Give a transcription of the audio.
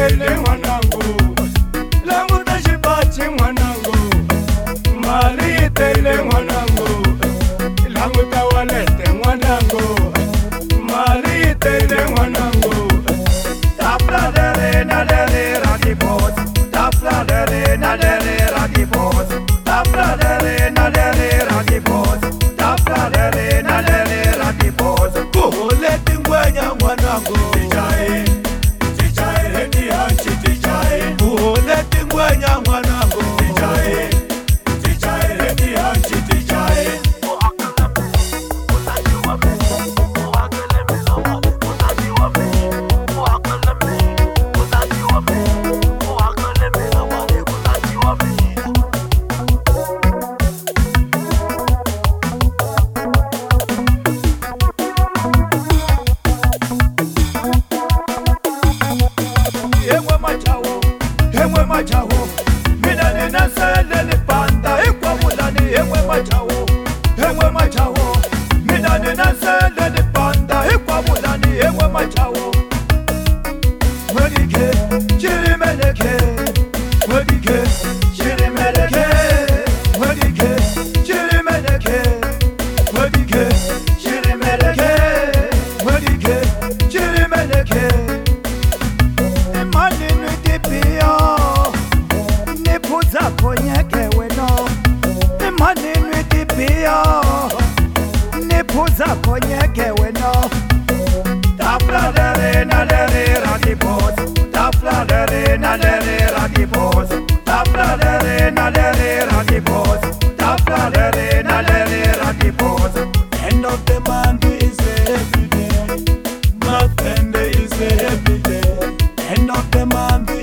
tele mwanangu, languta shipachi mwanangu, mali tele mwanangu, languta walete mwanangu, mali tele mwanangu. Tapla dere na dere radipot, tapla dere na dere radipot, tapla dere na dere radipot, tapla dere na dere radipot. Kuhuleti ngwenya mwanangu, tichai, tichai hedi hanchi tichai. Kuhuleti ngwenya mwanangu, tichai, tichai hedi hanchi tichai. Ewe machawo, mina nina sele ni panda. Ikwa mulani ewe machawo, ewe machawo, mina nina sele ni panda. Ikwa mulani ewe machawo. Wedike, chiri meleke, wedike, chiri meleke, wedike, chiri meleke, wedike, chiri meleke, wedike, chiri meleke. Imani nitipia nipuza konyeke weno, imani nitipia nipuza konyeke weno. Tapla dere na dere radipot, tapla dere na dere radipot, tapla dere na dere radipot, tapla dere na dere radipot. End of the month is every day, month end is every day. End of the month